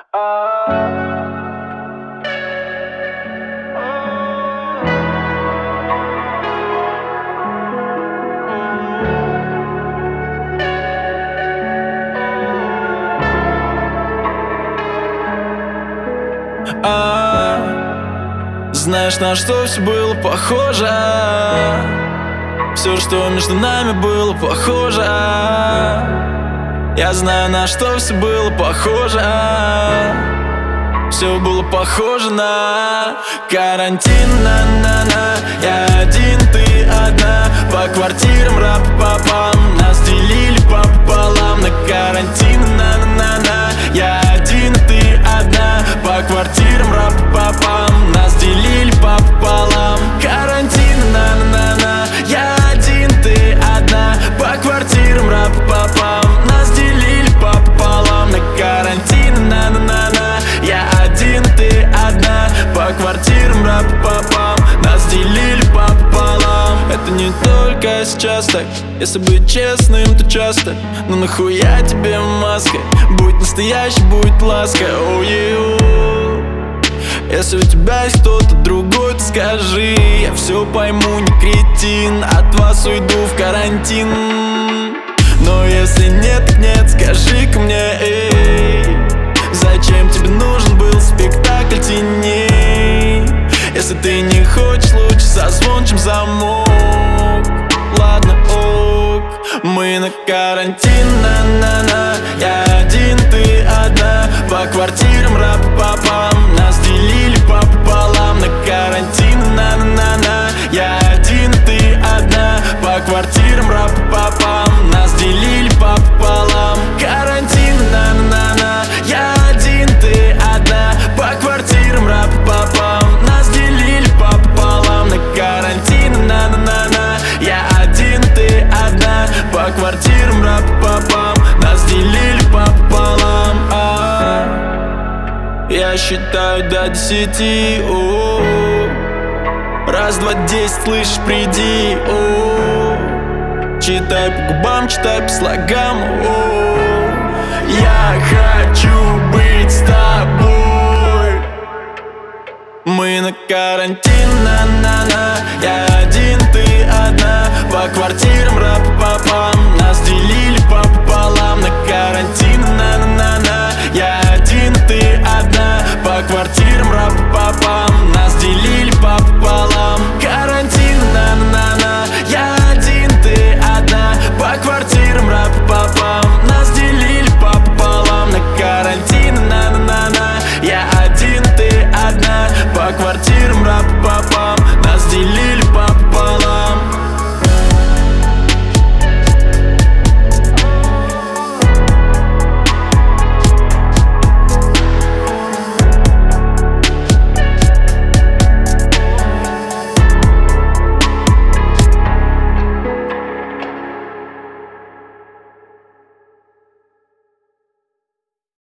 Знаешь, на что все было похоже? Все, что между нами было похоже. Я знаю, на что все было похоже. Все было похоже на карантин, на-на-на. Я один, ты одна. По квартирам рап-папам. Нас делили пополам. На карантин, на-на-на. Я один, ты одна. По квартирам рап-папам. Нас делили пополам. Карантин, на-на-на. Я один, ты одна. По квартирам рап-папам. Нас делили пополам. На карантин, на-на-на. Я один, ты одна. По квартирам рап-папам. Нас делили пополам. Это не только сейчас так. Если быть честным, то часто. Но нахуя тебе маска? Будь настоящий, будь ласка. Если у тебя есть кто-то другой, то скажи. Я все пойму, не кретин. От вас уйду в карантин. Но если нет, так нет, скажи-ка мне, эй, зачем тебе нужен был спектакль теней? Если ты не хочешь, лучше созвон, чем замок. Ладно, ок, мы на карантин, на-на-на. Я один, ты одна. По квартирам рап-папам. Нас делили пополам. На карантин, на-на-на. Я один, ты одна. По квартирам рап-папам. Нас делили пополам. Карантин, на-на-на. Я один, ты одна. По квартирам рап-папам. Нас делили пополам. На карантин, на-на-на. Я один, ты одна. По квартирам рап-папам. Нас делили пополам. Я считаю до 10. Раз, два, 10, слышишь, приди. Читай по губам, читай по слогам. Я хочу быть с тобой. Мы на карантин, на-на-на. Я один, ты одна. По квартирам рап-папам. Нас делили пополам. На карантин, на-на-на. Я один, ты одна. По квартирам